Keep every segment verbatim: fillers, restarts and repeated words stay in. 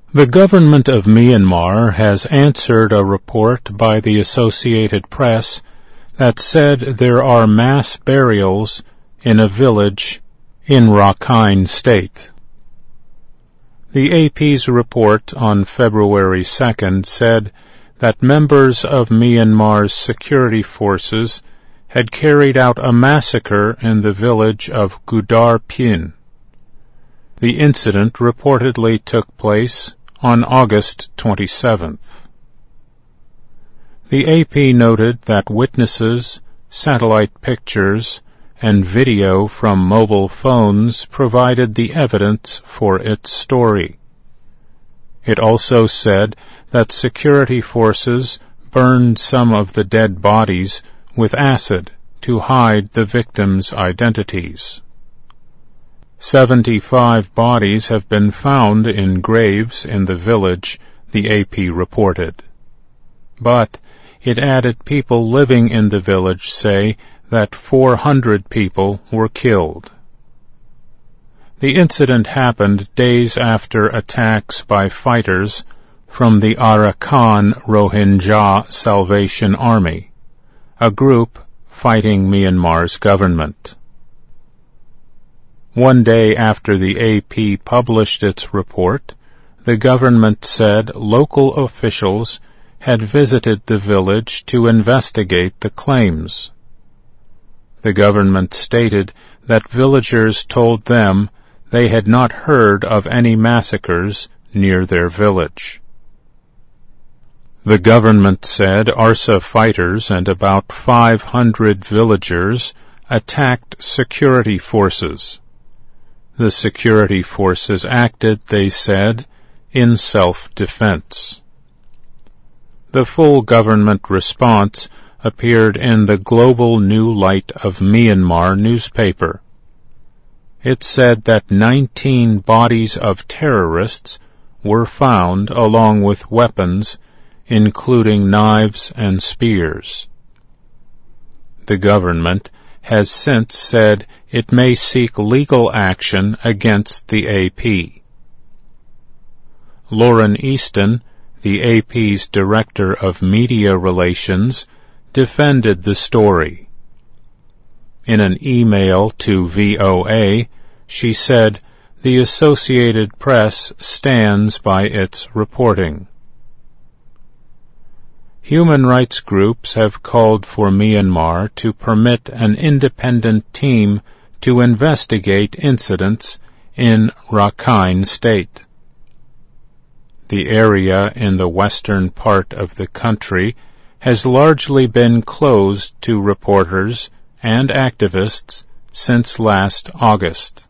The government of Myanmar has answered a report by the Associated Press that said there are mass burials in a village in Rakhine State. The A P's report on February second said that members of Myanmar's security forces had carried out a massacre in the village of Gudar Pyin. The incident reportedly took place on August twenty-seventh. The A P noted that witnesses, satellite pictures, and video from mobile phones provided the evidence for its story. It also said that security forces burned some of the dead bodies with acid to hide the victims' identities. Seventy-five bodies have been found in graves in the village, the A P reported. But it added people living in the village say that four hundred people were killed. The incident happened days after attacks by fighters from the Arakan Rohingya Salvation Army, a group fighting Myanmar's government. One day after the A P published its report, the government said local officials had visited the village to investigate the claims. The government stated that villagers told them they had not heard of any massacres near their village. The government said A R S A fighters and about five hundred villagers attacked security forces. The security forces acted, they said, in self-defense. The full government response appeared in the Global New Light of Myanmar newspaper. It said that nineteen bodies of terrorists were found along with weapons, including knives and spears. The government has since said it may seek legal action against the A P. Lauren Easton, the A P's Director of Media Relations, defended the story. In an email to V O A, she said, "The Associated Press stands by its reporting." Human rights groups have called for Myanmar to permit an independent team to investigate incidents in Rakhine State. The area in the western part of the country has largely been closed to reporters and activists since last August.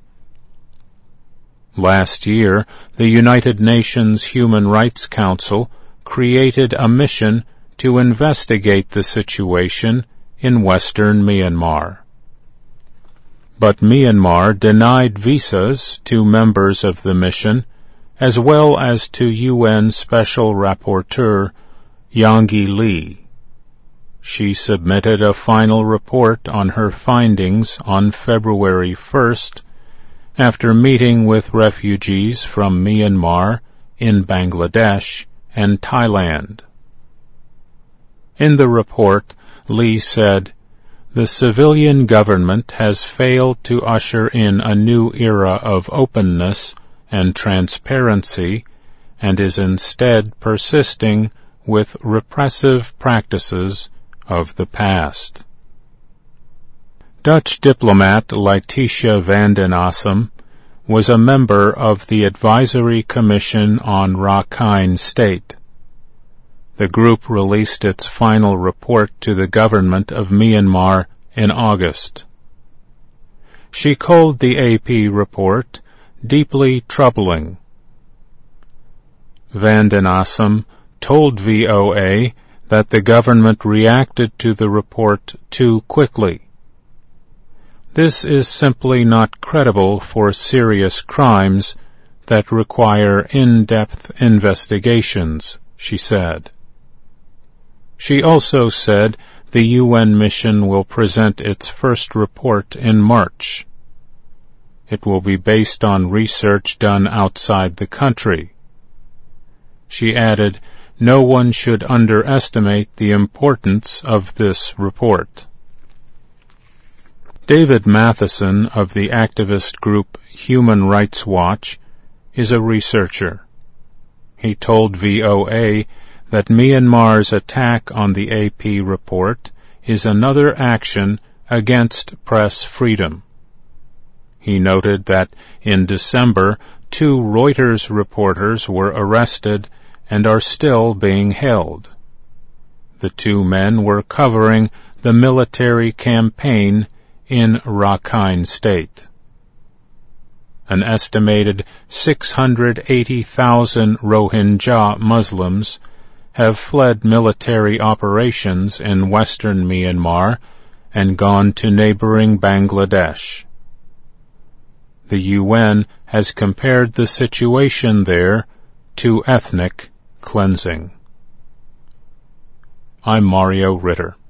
Last year, the United Nations Human Rights Council created a mission to investigate the situation in western Myanmar. But Myanmar denied visas to members of the mission, as well as to U N Special Rapporteur Yanghee Lee. She submitted a final report on her findings on February first after meeting with refugees from Myanmar in Bangladesh and Thailand. In the report, Lee said, "The civilian government has failed to usher in a new era of openness and transparency and is instead persisting with repressive practices of the past." Dutch diplomat Letitia van den Assem was a member of the Advisory Commission on Rakhine State. The group released its final report to the government of Myanmar in August. She called the A P report deeply troubling. Van den Assem told V O A that the government reacted to the report too quickly. "This is simply not credible for serious crimes that require in-depth investigations," she said. She also said the U N mission will present its first report in March. It will be based on research done outside the country. She added, "No one should underestimate the importance of this report." David Matheson of the activist group Human Rights Watch is a researcher. He told V O A that Myanmar's attack on the A P report is another action against press freedom. He noted that in December, two Reuters reporters were arrested and are still being held. The two men were covering the military campaign in Rakhine State. An estimated six hundred eighty thousand Rohingya Muslims have fled military operations in western Myanmar and gone to neighboring Bangladesh. The U N has compared the situation there to ethnic cleansing. I'm Mario Ritter.